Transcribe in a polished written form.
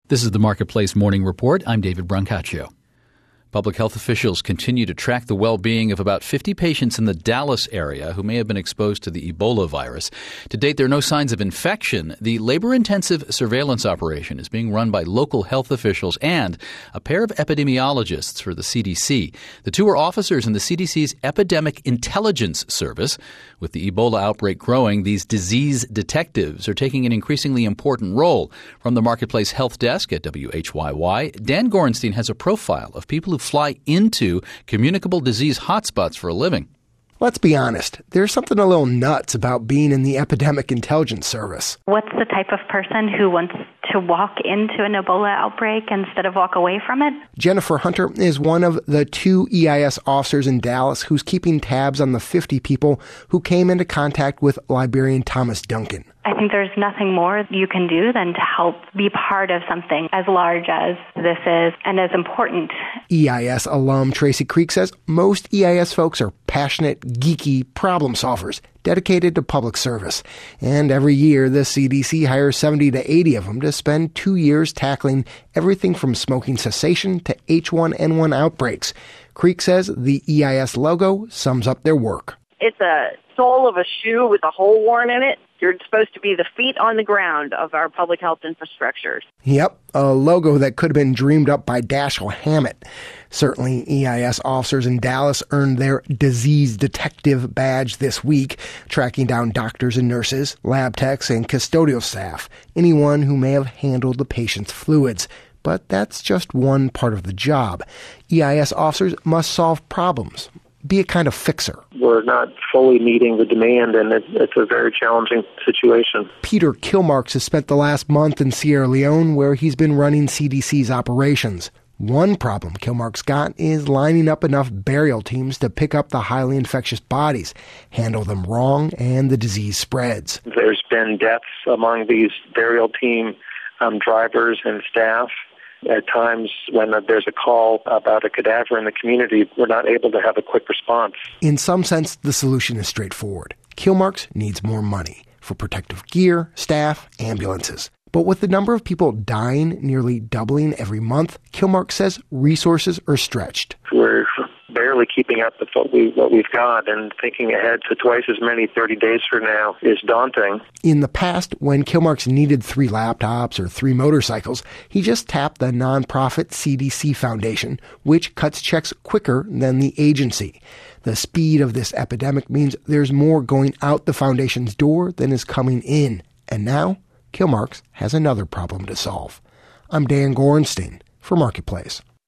This is the Marketplace Morning Report. I'm David Brancaccio. Public health officials continue to track the well-being of about 50 patients in the Dallas area who may have been exposed to the Ebola virus. To date, there are no signs of infection. The labor-intensive surveillance operation is being run by local health officials and a pair of epidemiologists for the CDC. The two are officers in the CDC's Epidemic Intelligence Service. With the Ebola outbreak growing, these disease detectives are taking an increasingly important role. From the Marketplace Health Desk at WHYY, Dan Gorenstein has a profile of people who fly into communicable disease hotspots for a living. Let's be honest, there's something a little nuts about being in the Epidemic Intelligence Service. What's the type of person who wants to walk into an Ebola outbreak instead of walk away from it? Jennifer Hunter is one of the 2 EIS officers in Dallas who's keeping tabs on the 50 people who came into contact with librarian Thomas Duncan. I think there's nothing more you can do than to help be part of something as large as this is and as important. EIS alum Tracy Creek says most EIS folks are passionate, geeky problem solvers dedicated to public service. And every year, the CDC hires 70 to 80 of them to spend 2 years tackling everything from smoking cessation to H1N1 outbreaks. Creek says the EIS logo sums up their work. It's a sole of a shoe with a hole worn in it. You're supposed to be the feet on the ground of our public health infrastructures. Yep, a logo that could have been dreamed up by Dashiell Hammett. Certainly, EIS officers in Dallas earned their disease detective badge this week, tracking down doctors and nurses, lab techs, and custodial staff, anyone who may have handled the patient's fluids. But that's just one part of the job. EIS officers must solve problems. Be a kind of fixer. We're not fully meeting the demand, and it's a very challenging situation. Peter Kilmarks has spent the last month in Sierra Leone, where he's been running CDC's operations. One problem Kilmarks got is lining up enough burial teams to pick up the highly infectious bodies, handle them wrong, and the disease spreads. There's been deaths among these burial team drivers and staff. At times when there's a call about a cadaver in the community, we're not able to have a quick response. In some sense, the solution is straightforward. Kilmarks needs more money for protective gear, staff, ambulances. But with the number of people dying nearly doubling every month, Kilmarks says resources are stretched. We're barely keeping up with what we've got, and thinking ahead to twice as many 30 days from now is daunting. In the past, when Kilmarks needed 3 laptops or 3 motorcycles, he just tapped the nonprofit CDC Foundation, which cuts checks quicker than the agency. The speed of this epidemic means there's more going out the foundation's door than is coming in. And now, Kilmarks has another problem to solve. I'm Dan Gorenstein for Marketplace.